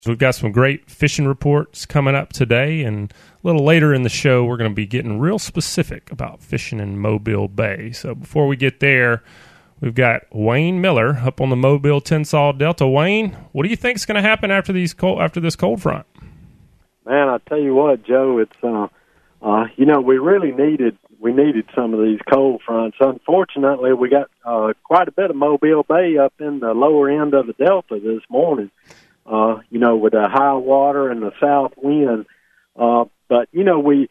We've got some great fishing reports coming up today, and a little later in the show, we're going to be getting real specific about fishing in Mobile Bay. So before we get there, we've got Wayne Miller up on the Mobile Tensas Delta. Wayne, what do you think is going to happen after this cold front? Man, I tell you what, Joe, it's we really needed some of these cold fronts. Unfortunately, we got quite a bit of Mobile Bay up in the lower end of the Delta this morning. With the high water and the south wind. But the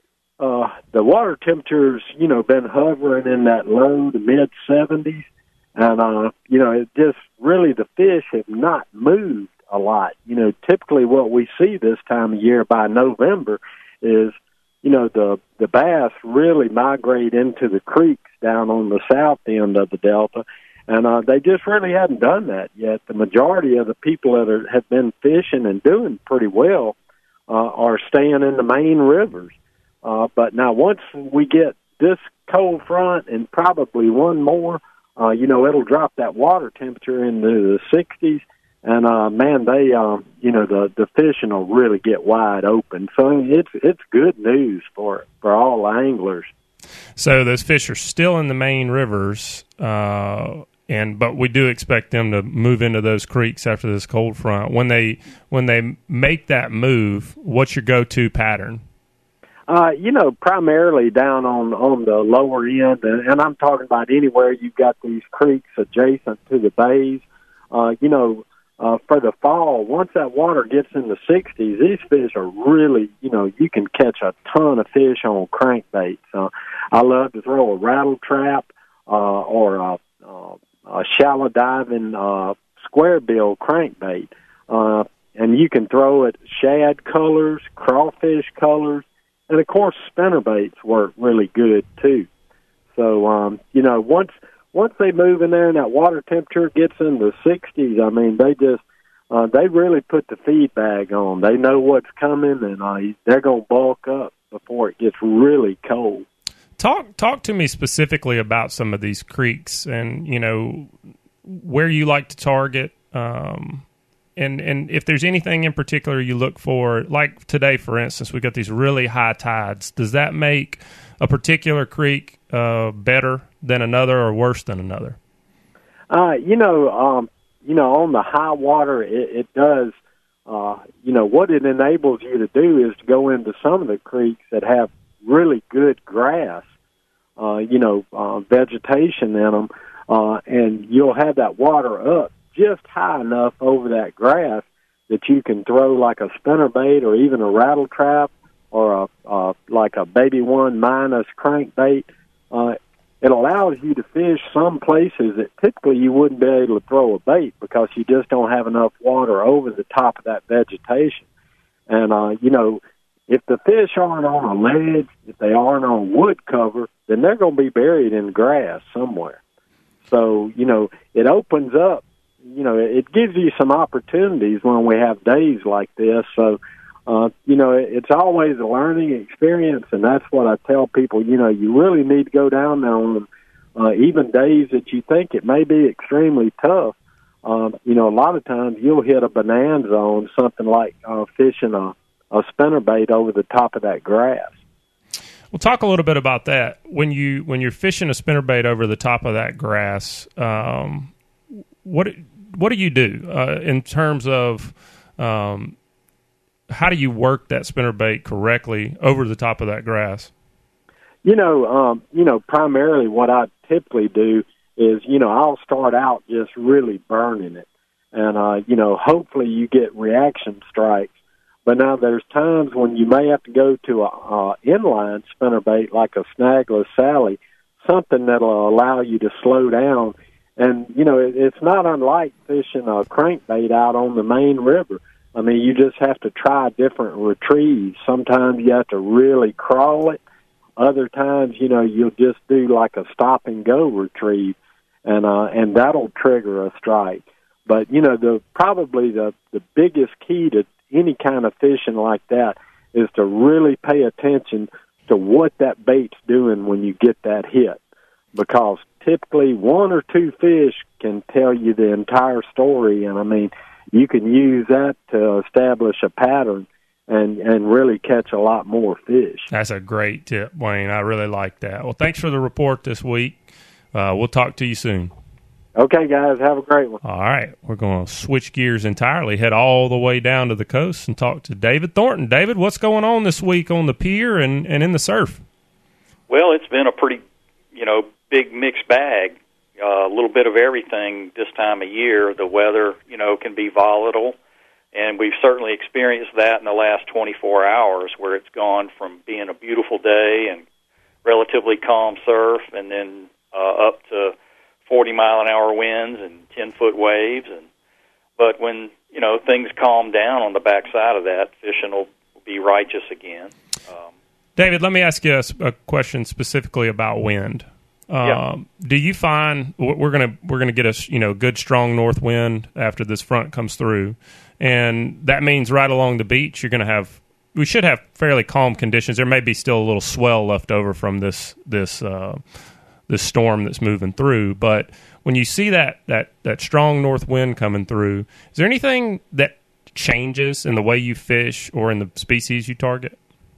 water temperatures, been hovering in that low to mid-70s. And, it just really the fish have not moved a lot. Typically what we see this time of year by November is, the bass really migrate into the creeks down on the south end of the Delta. And they just really hadn't done that yet. The majority of the people that have been fishing and doing pretty well are staying in the main rivers. But now once we get this cold front and probably one more, it'll drop that water temperature into the 60s. And, the fishing will really get wide open. So it's good news for all anglers. So those fish are still in the main rivers, but we do expect them to move into those creeks after this cold front. When they make that move, what's your go-to pattern? Primarily down on the lower end, and I'm talking about anywhere you've got these creeks adjacent to the bays. For the fall, once that water gets in the 60s, these fish are really, you can catch a ton of fish on crankbaits. I love to throw a rattle trap or a shallow diving square bill crankbait. And you can throw it shad colors, crawfish colors, and of course spinnerbaits work really good too. So, once they move in there and that water temperature gets in the 60s, I mean, they really put the feed bag on. They know what's coming, and they're going to bulk up before it gets really cold. Talk to me specifically about some of these creeks and, where you like to target, and if there's anything in particular you look for. Like today, for instance, we got these really high tides. Does that make a particular creek better than another or worse than another? On the high water, it does, what it enables you to do is to go into some of the creeks that have really good grass, vegetation in them, and you'll have that water up just high enough over that grass that you can throw like a spinnerbait or even a rattle trap or like a baby one minus crankbait. It allows you to fish some places that typically you wouldn't be able to throw a bait because you just don't have enough water over the top of that vegetation. And, if the fish aren't on a ledge, if they aren't on wood cover, then they're going to be buried in grass somewhere. So, it opens up, it gives you some opportunities when we have days like this. So, it's always a learning experience, and that's what I tell people. You really need to go down there on even days that you think it may be extremely tough. A lot of times you'll hit a bonanza on something like fishing a spinnerbait over the top of that grass. Well, talk a little bit about that. When you're fishing a spinnerbait over the top of that grass, what do you do in terms of how do you work that spinnerbait correctly over the top of that grass? Primarily what I typically do is, I'll start out just really burning it. And, hopefully you get reaction strikes. But now there's times when you may have to go to a inline spinnerbait like a snagless Sally, something that'll allow you to slow down. And, it's not unlike fishing a crankbait out on the main river. I mean, you just have to try different retrieves. Sometimes you have to really crawl it. Other times, you'll just do like a stop-and-go retrieve, and that'll trigger a strike. But, probably the biggest key to any kind of fishing like that is to really pay attention to what that bait's doing when you get that hit. Because typically one or two fish can tell you the entire story. And, I mean, you can use that to establish a pattern and really catch a lot more fish. That's a great tip, Wayne. I really like that. Well, thanks for the report this week. We'll talk to you soon. Okay, guys, have a great one. All right, we're going to switch gears entirely, head all the way down to the coast and talk to David Thornton. David, what's going on this week on the pier and in the surf? Well, it's been a pretty, big mixed bag. A little bit of everything this time of year. The weather, can be volatile, and we've certainly experienced that in the last 24 hours, where it's gone from being a beautiful day and relatively calm surf, and then up to 40-mile-an-hour winds and 10-foot waves. But when, things calm down on the backside of that, fishing will be righteous again. David, let me ask you a question specifically about wind. Do you find we're gonna get a good strong north wind after this front comes through, and that means right along the beach we should have fairly calm conditions. There may be still a little swell left over from this storm that's moving through, but when you see that strong north wind coming through, is there anything that changes in the way you fish or in the species you target?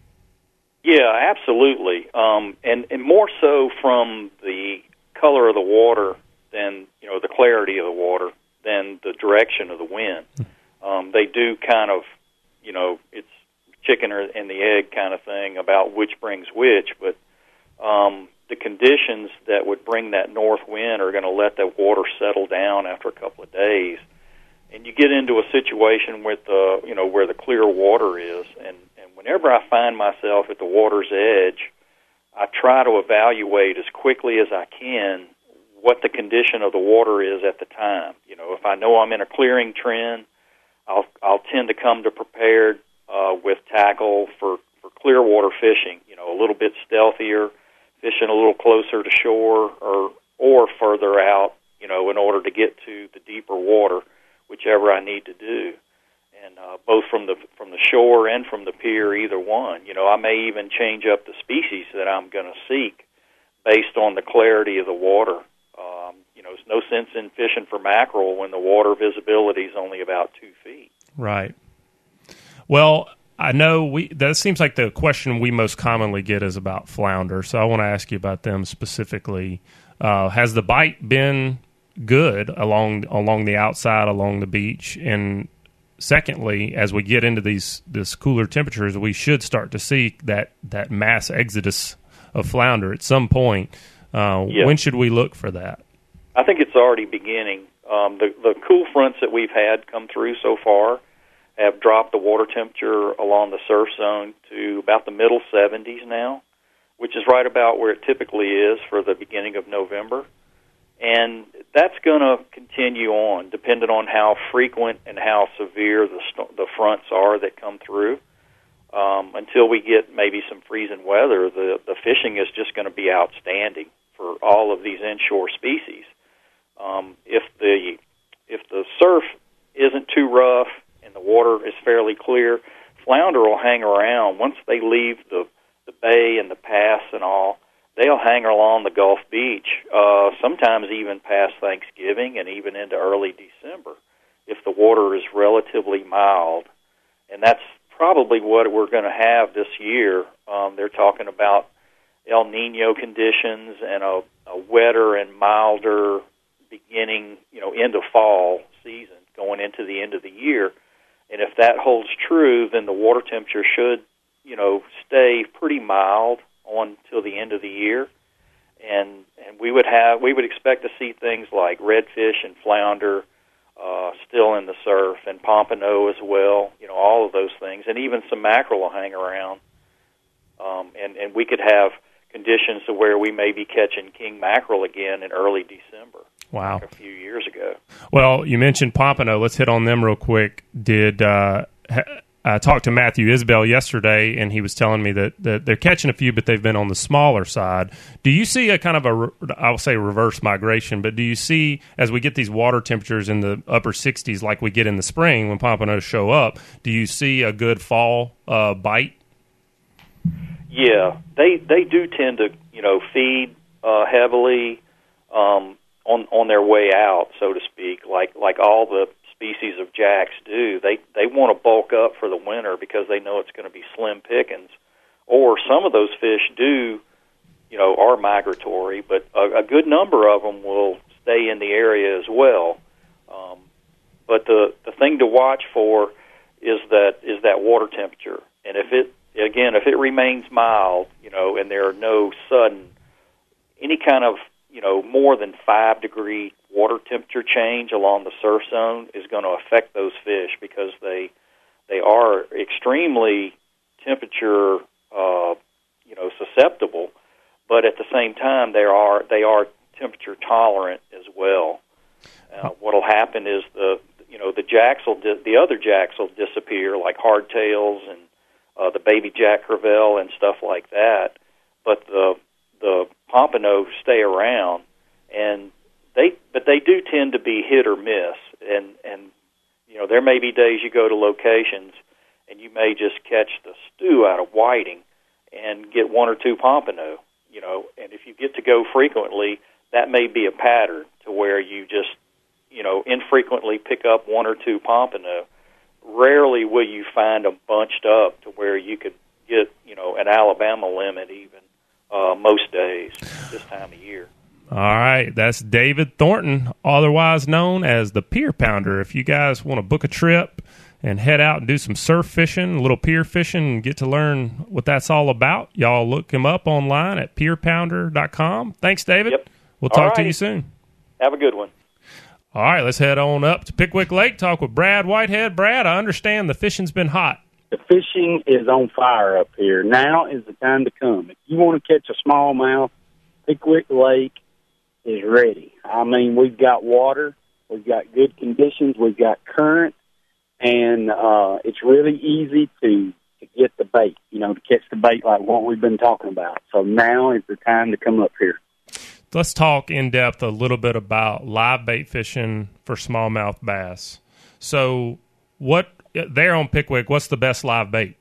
Yeah, absolutely, and more so from the color of the water than the clarity of the water than the direction of the wind. They do kind of, it's chicken and the egg kind of thing about which brings which, but the conditions that would bring that north wind are going to let the water settle down after a couple of days, and you get into a situation with where the clear water is, and whenever I find myself at the water's edge, I try to evaluate as quickly as I can what the condition of the water is at the time. If I know I'm in a clearing trend, I'll tend to come to prepared with tackle for clear water fishing. A little bit stealthier, fishing a little closer to shore or further out. In order to get to the deeper water, whichever I need to do. And both from the shore and from the pier, either one. I may even change up the species that I'm going to seek based on the clarity of the water. There's no sense in fishing for mackerel when the water visibility is only about 2 feet. Right. Well, I know that seems like the question we most commonly get is about flounder, so I want to ask you about them specifically. Has the bite been good along the outside, along the beach? And secondly, as we get into this cooler temperatures, we should start to see that mass exodus of flounder at some point. When should we look for that? I think it's already beginning. The cool fronts that we've had come through so far have dropped the water temperature along the surf zone to about the middle 70s now, which is right about where it typically is for the beginning of November. And that's going to continue on, depending on how frequent and how severe the fronts are that come through. Until we get maybe some freezing weather, the fishing is just going to be outstanding for all of these inshore species. If the surf isn't too rough and the water is fairly clear, flounder will hang around. Once they leave the bay and the pass and all, they'll hang along the Gulf Beach, sometimes even past Thanksgiving and even into early December, if the water is relatively mild. And that's probably what we're going to have this year. They're talking about El Nino conditions and a wetter and milder beginning, end of fall season going into the end of the year. And if that holds true, then the water temperature should, stay pretty mild on till the end of the year, and we would expect to see things like redfish and flounder still in the surf, and pompano as well. All of those things, and even some mackerel will hang around. And we could have conditions to where we may be catching king mackerel again in early December. Wow, like a few years ago. Well, you mentioned pompano. Let's hit on them real quick. I talked to Matthew Isbell yesterday, and he was telling me that they're catching a few, but they've been on the smaller side. Do you see a kind of I'll say reverse migration, but do you see, as we get these water temperatures in the upper 60s like we get in the spring when pompanos show up, do you see a good fall bite? Yeah, they do tend to, feed heavily on their way out, so to speak, like all the species of jacks do. They want to bulk up for the winter because they know it's going to be slim pickings. Or some of those fish do, are migratory, but a good number of them will stay in the area as well. But the thing to watch for is that water temperature, and if it remains mild, and there are no sudden any kind of more than 5 degree water temperature change along the surf zone is going to affect those fish because they are extremely temperature susceptible, but at the same time they are temperature tolerant as well. What'll happen is the other jacks will disappear, like hardtails and the baby jack crevalle and stuff like that, but the pompano stay around, and they do tend to be hit or miss, and there may be days you go to locations and you may just catch the stew out of whiting and get 1 or 2 pompano, and if you get to go frequently, that may be a pattern to where you just infrequently pick up 1 or 2 pompano. Rarely will you find them bunched up to where you could get an Alabama limit even most days this time of year. All right, that's David Thornton, otherwise known as the Pier Pounder. If you guys want to book a trip and head out and do some surf fishing, a little pier fishing, and get to learn what that's all about, y'all look him up online at pierpounder.com. Thanks, David. Yep. We'll talk to you soon. Have a good one. All right, let's head on up to Pickwick Lake, talk with Brad Whitehead. Brad, I understand the fishing's been hot. The fishing is on fire up here. Now is the time to come. If you want to catch a smallmouth, Pickwick Lake is ready. I mean, we've got water, we've got good conditions, we've got current, and it's really easy to get the bait, to catch the bait like what we've been talking about. So now is the time to come up here. Let's talk in depth a little bit about live bait fishing for smallmouth bass. So there on Pickwick, what's the best live bait?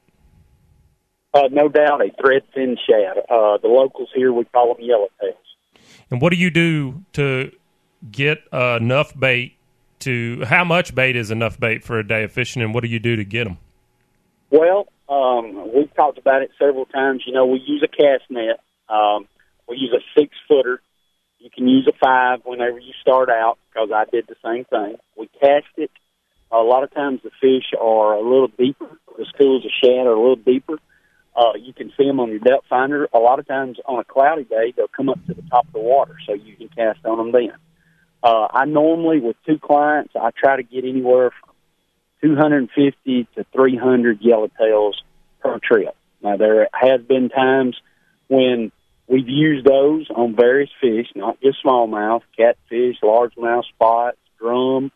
No doubt a threadfin shad. The locals here, we call them yellowtails. And what do you do to get enough bait how much bait is enough bait for a day of fishing, and what do you do to get them? Well, we've talked about it several times. We use a cast net. We use a 6-footer. You can use a 5 whenever you start out, because I did the same thing. We cast it. A lot of times the fish are a little deeper. The schools of shad are a little deeper. You can see them on your depth finder. A lot of times on a cloudy day, they'll come up to the top of the water, so you can cast on them then. I normally, with 2 clients, I try to get anywhere from 250 to 300 yellowtails per trip. Now, there has been times when we've used those on various fish, not just smallmouth, catfish, largemouth, spots, drum.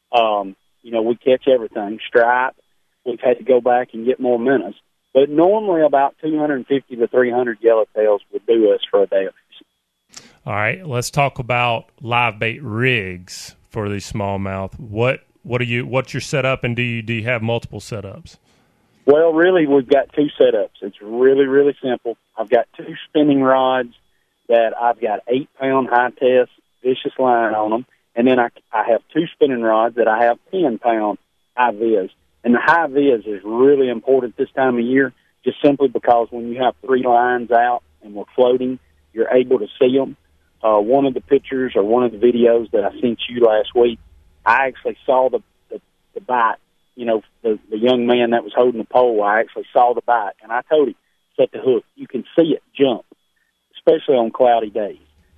We catch everything, stripe. We've had to go back and get more minnows. But normally about 250 to 300 yellowtails would do us for a day of fishing. All right, let's talk about live bait rigs for these smallmouth. What's your setup, and do you have multiple setups? Well, really, we've got 2 setups. It's really, really simple. I've got 2 spinning rods that I've got 8-pound high-test vicious line on them, and then I have 2 spinning rods that I have 10-pound high-vis. And the high-vis is really important this time of year, just simply because when you have 3 lines out and we're floating, you're able to see them. One of the pictures or one of the videos that I sent you last week, I actually saw the bite. The young man that was holding the pole, I actually saw the bite, and I told him, set the hook. You can see it jump, especially on cloudy days.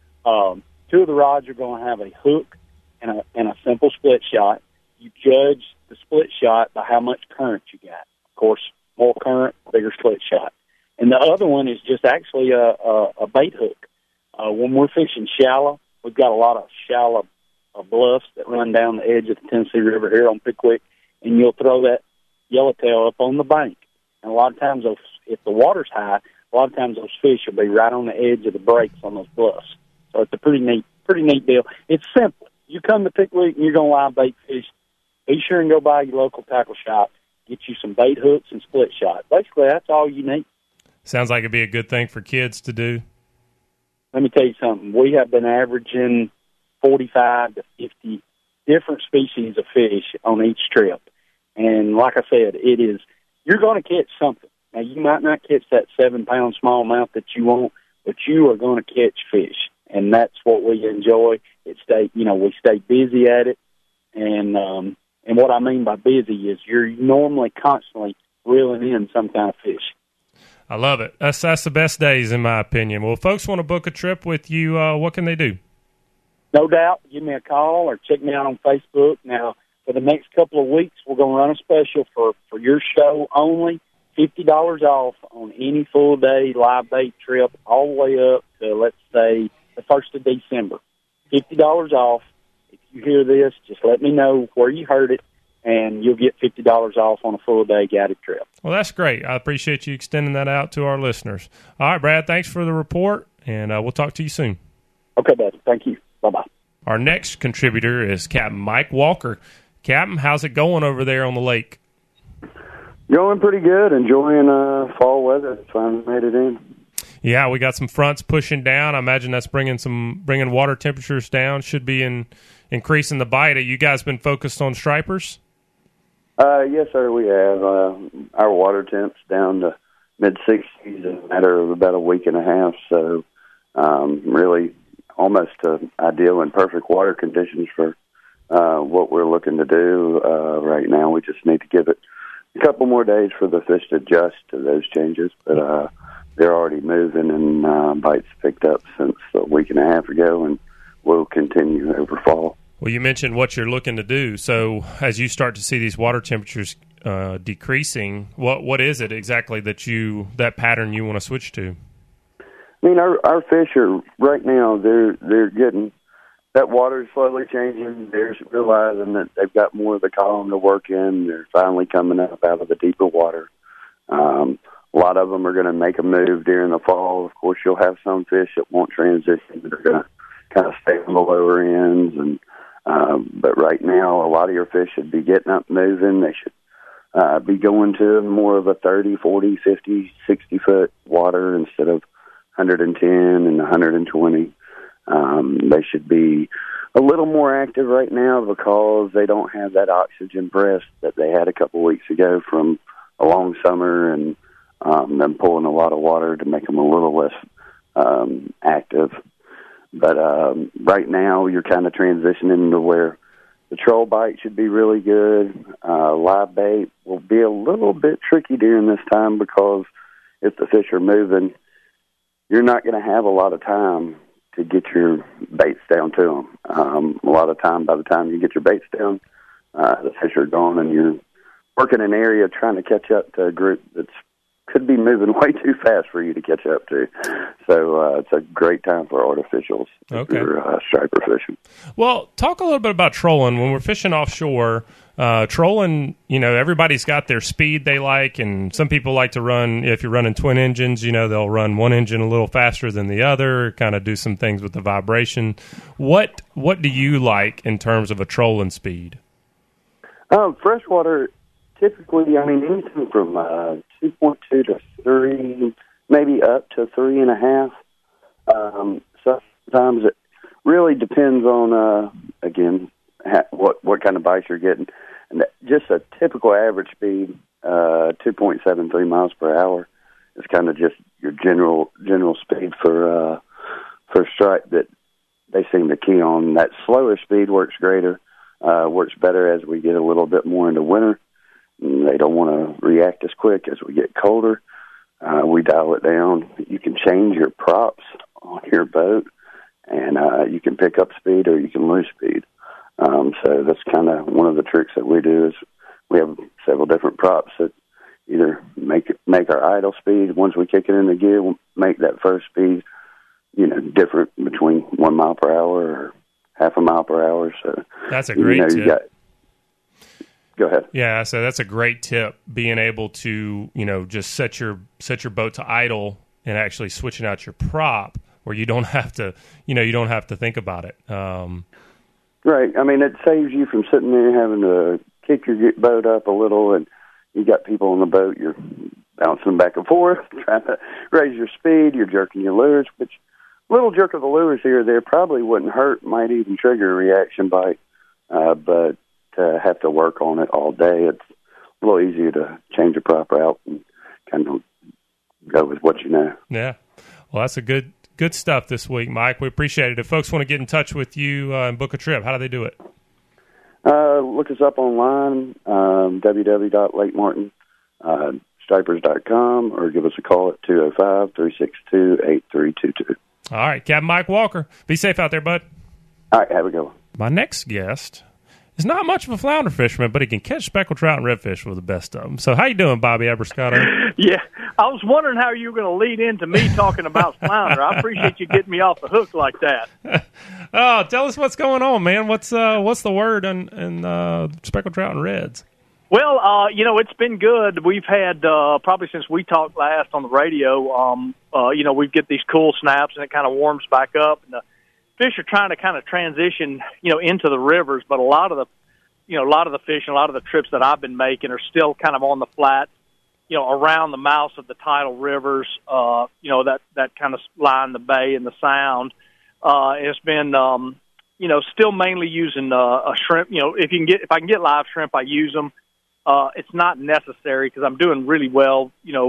2 of the rods are going to have a hook and a simple split shot. You judge the split shot by how much current you got. Of course, more current, bigger split shot. And the other one is just actually a bait hook. When we're fishing shallow, we've got a lot of shallow bluffs that run down the edge of the Tennessee River here on Pickwick, and you'll throw that yellowtail up on the bank. And a lot of times, if the water's high, a lot of times those fish will be right on the edge of the breaks on those bluffs. So it's a pretty neat deal. It's simple. You come to Pickwick and you're going to live bait fish, be sure and go by your local tackle shop, get you some bait hooks and split shot. Basically, that's all you need. Sounds like it'd be a good thing for kids to do. Let me tell you something. We have been averaging 45 to 50 different species of fish on each trip. And like I said, you're going to catch something. Now, you might not catch that 7-pound smallmouth that you want, but you are going to catch fish. And that's what we enjoy. We stay busy at it. And what I mean by busy is you're normally constantly reeling in some kind of fish. I love it. That's the best days, in my opinion. Well, if folks want to book a trip with you, what can they do? No doubt. Give me a call or check me out on Facebook. Now, for the next couple of weeks, we're going to run a special for your show only. $50 off on any full-day live bait trip all the way up to, let's say, the 1st of December. $50 off. If you hear this, just let me know where you heard it, and you'll get $50 off on a full-day guided trip. Well, that's great. I appreciate you extending that out to our listeners. All right, Brad, thanks for the report, and we'll talk to you soon. Okay, buddy. Thank you. Bye-bye. Our next contributor is Captain Mike Walker. Captain, how's it going over there on the lake? Going pretty good. Enjoying fall weather. Finally made it in. Yeah, we got some fronts pushing down. I imagine that's bringing water temperatures down. Should be increasing the bite. Have you guys been focused on stripers? Yes, sir. We have. Our water temps down to mid-60s in a matter of about a week and a half. So really almost ideal and perfect water conditions for what we're looking to do right now. We just need to give it a couple more days for the fish to adjust to those changes, but they're already moving, and bites picked up since a week and a half ago, and will continue over fall. Well, you mentioned what you're looking to do. So as you start to see these water temperatures decreasing, what is it exactly that pattern you want to switch to? I mean, our fish are right now. They're getting that water is slowly changing. They're realizing that they've got more of the column to work in. They're finally coming up out of the deeper water. A lot of them are going to make a move during the fall. Of course, you'll have some fish that won't transition, that are going to kind of stay on the lower ends. And but right now, a lot of your fish should be getting up, moving. They should be going to more of a 30, 40, 50, 60-foot water instead of 110 and 120. They should be a little more active right now because they don't have that oxygen breast that they had a couple weeks ago from a long summer and them pulling a lot of water to make them a little less active. But right now you're kind of transitioning to where the troll bite should be really good. Live bait will be a little bit tricky during this time because if the fish are moving, you're not going to have a lot of time to get your baits down to them. A lot of time, by the time you get your baits down, the fish are gone, and you're working an area trying to catch up to a group that's could be moving way too fast for you to catch up to. So it's a great time for artificials if you're striper fishing. Well, talk a little bit about trolling. When we're fishing offshore, trolling, everybody's got their speed they like, and some people like to run, if you're running twin engines, they'll run one engine a little faster than the other, kind of do some things with the vibration. What do you like in terms of a trolling speed? Freshwater, typically, anything from 2.2 to 3, maybe up to 3.5. Sometimes it really depends on, again, what kind of bites you're getting. And just a typical average speed, 2.73 miles per hour, is kind of just your general speed for strike that they seem to key on. That slower speed works better as we get a little bit more into winter. They don't want to react as quick as we get colder. We dial it down. You can change your props on your boat, and you can pick up speed or you can lose speed. So that's kind of one of the tricks that we do is we have several different props that either make our idle speed. Once we kick it into gear, we'll make that first speed, different between 1 mile per hour or half a mile per hour. So that's a great tip. Go ahead. Yeah, so that's a great tip, being able to, just set your boat to idle and actually switching out your prop where you don't have to, think about it. Right. It saves you from sitting there having to kick your boat up a little, and you got people on the boat, you're bouncing back and forth, trying to raise your speed, you're jerking your lures, which little jerk of the lures here or there probably wouldn't hurt, might even trigger a reaction bite. but to have to work on it all day, it's a little easier to change a prop route and kind of go with what you know. Yeah. Well, that's a good stuff this week, Mike. We appreciate it. If folks want to get in touch with you and book a trip, how do they do it? Look us up online, www.lakemartinstripers.com, or give us a call at 205-362-8322. All right, Captain Mike Walker. Be safe out there, bud. All right, have a good one. My next guest is not much of a flounder fisherman, but he can catch speckled trout and redfish with the best of them. So how you doing, Bobby Abrascato? Yeah, I was wondering how you were going to lead into me talking about flounder. I appreciate you getting me off the hook like that. Oh, tell us what's going on, man. What's the word on speckled trout and reds? Well, it's been good. We've had probably since we talked last on the radio. We get these cool snaps, and it kind of warms back up, and the fish are trying to kind of transition, into the rivers. But a lot of the fish and a lot of the trips that I've been making are still kind of on the flat, around the mouths of the tidal rivers. That kind of line the bay and the sound. It's been, still mainly using a shrimp. If I can get live shrimp, I use them. It's not necessary because I'm doing really well,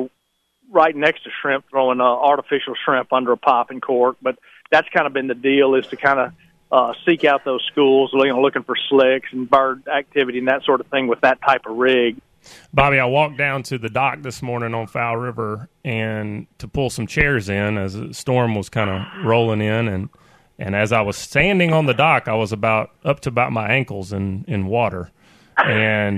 right next to shrimp, throwing artificial shrimp under a popping cork. But that's kind of been the deal, is to kind of seek out those schools, looking for slicks and bird activity and that sort of thing with that type of rig. Bobby, I walked down to the dock this morning on Fowl River and to pull some chairs in as the storm was kind of rolling in, and as I was standing on the dock, I was up to about my ankles in water, and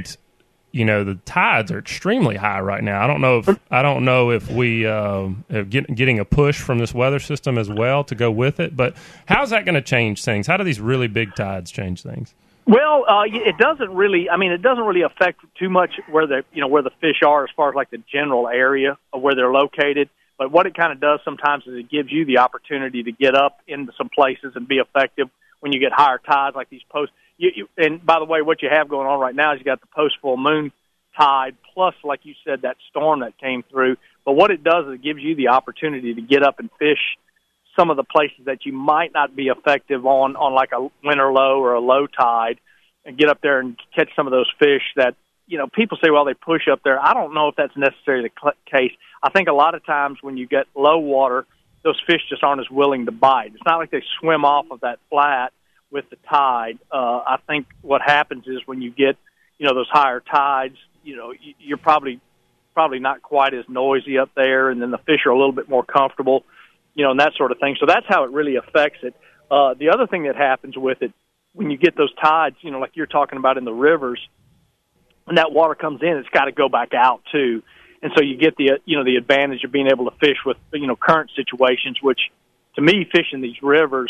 the tides are extremely high right now. I don't know if we are getting a push from this weather system as well to go with it. But how's that going to change things? How do these really big tides change things? Well, it doesn't really. I mean, it doesn't really affect too much where the fish are as far as like the general area of where they're located. But what it kind of does sometimes is it gives you the opportunity to get up into some places and be effective when you get higher tides like these post. And by the way, what you have going on right now is you got the post-full moon tide plus, like you said, that storm that came through. But what it does is it gives you the opportunity to get up and fish some of the places that you might not be effective on like a winter low or a low tide, and get up there and catch some of those fish that, people say, well, they push up there. I don't know if that's necessarily the case. I think a lot of times when you get low water, those fish just aren't as willing to bite. It's not like they swim off of that flat with the tide. I think what happens is when you get, those higher tides, you're probably not quite as noisy up there, and then the fish are a little bit more comfortable, and that sort of thing. So that's how it really affects it. The other thing that happens with it, when you get those tides, like you're talking about in the rivers, when that water comes in, it's got to go back out too. And so you get the advantage of being able to fish with, current situations, which to me, fishing these rivers,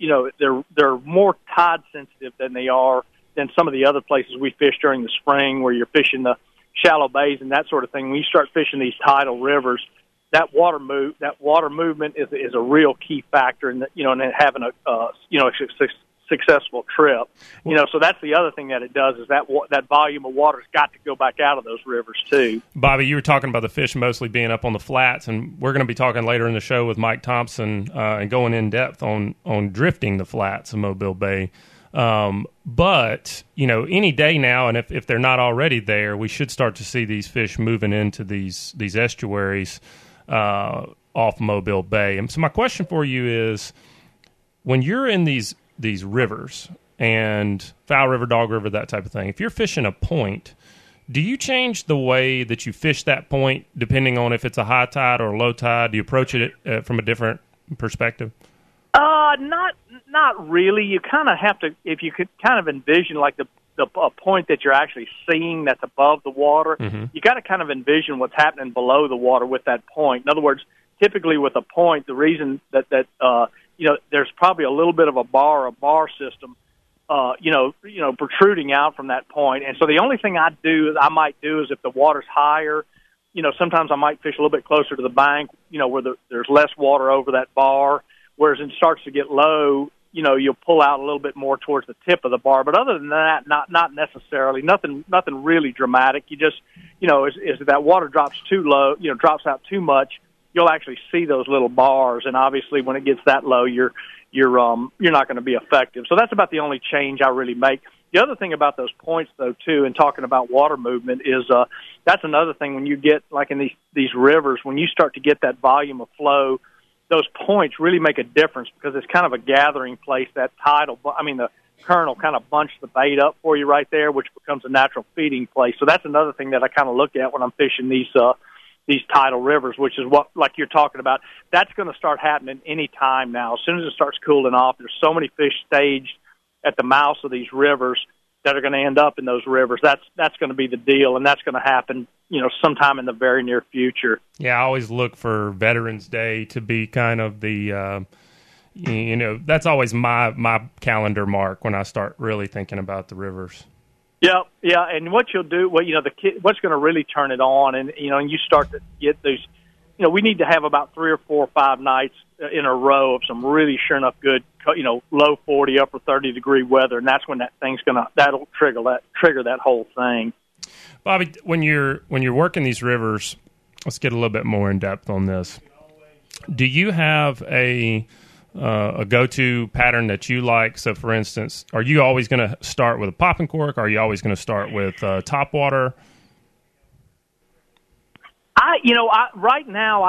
they're more tide sensitive than some of the other places we fish during the spring, where you're fishing the shallow bays and that sort of thing. When you start fishing these tidal rivers, that water movement is a real key factor in having a successful trip. So that's the other thing that it does, is that volume of water's got to go back out of those rivers too. Bobby, you were talking about the fish mostly being up on the flats, and we're going to be talking later in the show with Mike Thompson and going in depth on drifting the flats of Mobile Bay. But any day now, and if they're not already there, we should start to see these fish moving into these estuaries off Mobile Bay. And so my question for you is, when you're in these rivers, and Fowl River, Dog River, that type of thing, if you're fishing a point, do you change the way that you fish that point depending on if it's a high tide or a low tide? Do you approach it from a different perspective? Not really. You kind of have to, if you could kind of envision like a point that you're actually seeing that's above the water, you got to kind of envision what's happening below the water with that point. In other words, typically with a point, the reason that there's probably a little bit of a bar system, protruding out from that point. And so the only thing I might do is if the water's higher, sometimes I might fish a little bit closer to the bank, where there's less water over that bar. Whereas it starts to get low, you'll pull out a little bit more towards the tip of the bar. But other than that, not necessarily. Nothing really dramatic. You just, if that water drops too low, drops out too much, you'll actually see those little bars. And obviously, when it gets that low, you're not going to be effective. So that's about the only change I really make. The other thing about those points, though, too, and talking about water movement is that's another thing when you get, like in these rivers, when you start to get that volume of flow, those points really make a difference because it's kind of a gathering place, that tidal. I mean, the current will kind of bunch the bait up for you right there, which becomes a natural feeding place. So that's another thing that I kind of look at when I'm fishing these tidal rivers, which is what, like you're talking about, that's going to start happening any time now. As soon as it starts cooling off, there's so many fish staged at the mouths of these rivers that are going to end up in those rivers. That's going to be the deal, and that's going to happen, sometime in the very near future. Yeah, I always look for Veterans Day to be kind of the, that's always my calendar mark when I start really thinking about the rivers. Yeah, and what you'll do, what's going to really turn it on, and you start to get these. We need to have about 3 or 4 or 5 nights in a row of some really sure enough good, low 40, upper 30 degree weather, and that's when that'll trigger that whole thing. Bobby, when you're working these rivers, let's get a little bit more in depth on this. Do you have a go-to pattern that you like? So, for instance, are you always going to start with a popping cork? Are you always going to start with top water? Right now,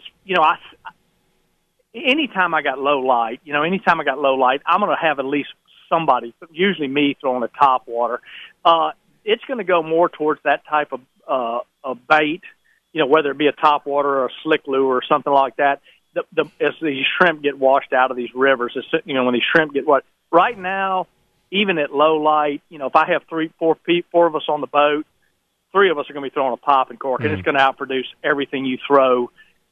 anytime I got low light, I'm going to have at least somebody, usually me, throwing a top water. It's going to go more towards that type of bait, whether it be a top water or a slick lure or something like that. As these shrimp get washed out of these rivers, when these shrimp get what right now, even at low light, if I have 4 of us on the boat, 3 of us are going to be throwing a popping cork, and it's going to outproduce everything you throw,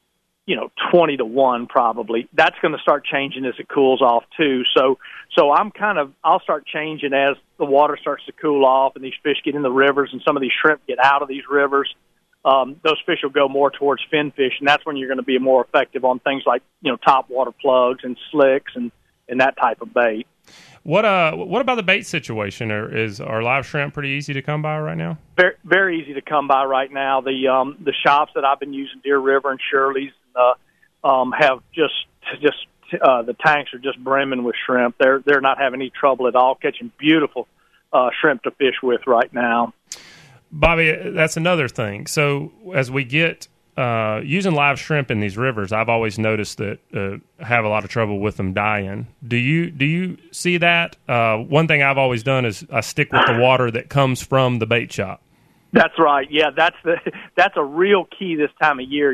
20-1 probably. That's going to start changing as it cools off too. So I'll start changing as the water starts to cool off and these fish get in the rivers and some of these shrimp get out of these rivers. Those fish will go more towards fin fish, and that's when you're going to be more effective on things like top water plugs and slicks and that type of bait. What about the bait situation? Are live shrimp pretty easy to come by right now? Very, very easy to come by right now. The shops that I've been using, Deer River and Shirley's, have just the tanks are just brimming with shrimp. They're not having any trouble at all catching beautiful shrimp to fish with right now. Bobby, that's another thing. So as we get using live shrimp in these rivers, I've always noticed that have a lot of trouble with them dying. Do you see that? One thing I've always done is I stick with the water that comes from the bait shop. That's right. Yeah, that's a real key this time of year.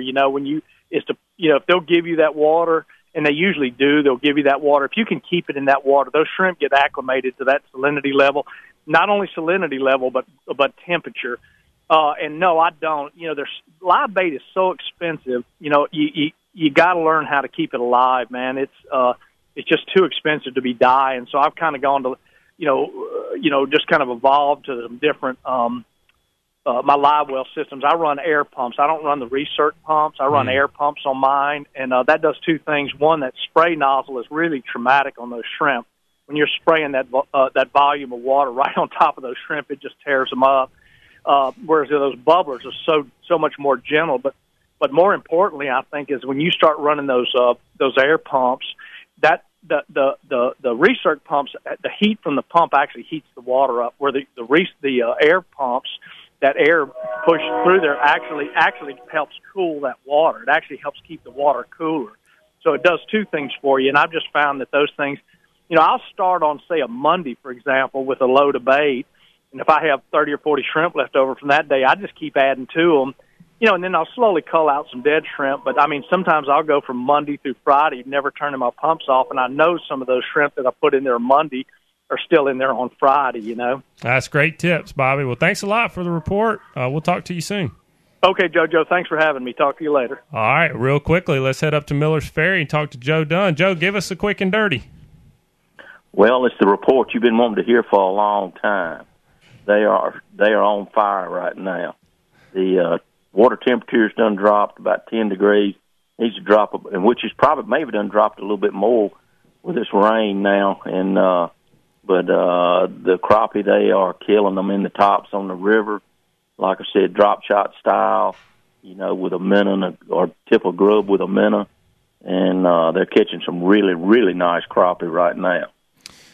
If they'll give you that water, and they usually do, they'll give you that water. If you can keep it in that water, those shrimp get acclimated to that salinity level. Not only salinity level, but temperature. And no, I don't. Live bait is so expensive. You got to learn how to keep it alive, man. It's just too expensive to be dying. So I've kind of gone to, just kind of evolved to some different my live well systems. I run air pumps. I don't run the recirc pumps. I run air pumps on mine, and that does 2 things. One, that spray nozzle is really traumatic on those shrimp. When you're spraying that volume of water right on top of those shrimp, it just tears them up. Whereas those bubblers are so much more gentle. But more importantly, I think, is when you start running those air pumps, that the recirc pumps, the heat from the pump actually heats the water up. Where the air pumps, that air pushed through there actually helps cool that water. It actually helps keep the water cooler. So it does 2 things for you. And I've just found that those things, I'll start on, say, a Monday, for example, with a load of bait. And if I have 30 or 40 shrimp left over from that day, I just keep adding to them, and then I'll slowly cull out some dead shrimp. But, sometimes I'll go from Monday through Friday, never turning my pumps off, and I know some of those shrimp that I put in there Monday are still in there on Friday, That's great tips, Bobby. Well, thanks a lot for the report. We'll talk to you soon. Okay, JoJo, thanks for having me. Talk to you later. All right, real quickly, let's head up to Miller's Ferry and talk to Joe Dunn. Joe, give us a quick and dirty. Well, it's the report you've been wanting to hear for a long time. They are on fire right now. The water temperature's done dropped about 10 degrees. Needs to drop, and which is probably maybe done dropped a little bit more with this rain now. And but the crappie, they are killing them in the tops on the river. Like I said, drop shot style, with a minnow or tip of grub with a minnow, and they're catching some really, really nice crappie right now.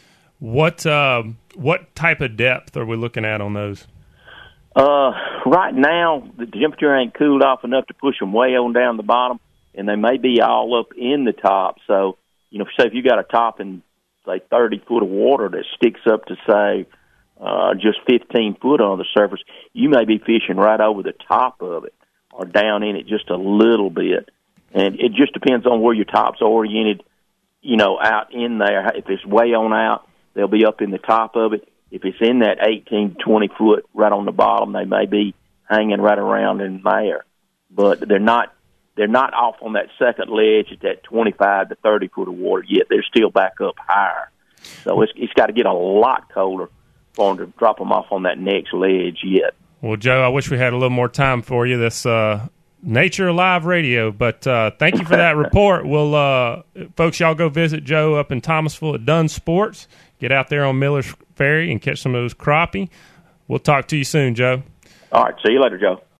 What type of depth are we looking at on those? Right now, the temperature ain't cooled off enough to push them way on down the bottom, and they may be all up in the top. So, say if you got a top in, say, 30 foot of water that sticks up to, say, just 15 foot on the surface, you may be fishing right over the top of it or down in it just a little bit. And it just depends on where your top's oriented, out in there. If it's way on out, they'll be up in the top of it. If it's in that 18 to 20 foot right on the bottom, they may be hanging right around in there. But they're not off on that second ledge at that 25 to 30 foot of water yet. They're still back up higher. So it's got to get a lot colder for them to drop them off on that next ledge yet. Well, Joe, I wish we had a little more time for you. This Nature Live Radio, but thank you for that report. We'll, folks, y'all go visit Joe up in Thomasville at Dunn Sports. Get out there on Miller's Ferry and catch some of those crappie. We'll talk to you soon, Joe. All right. See you later, Joe.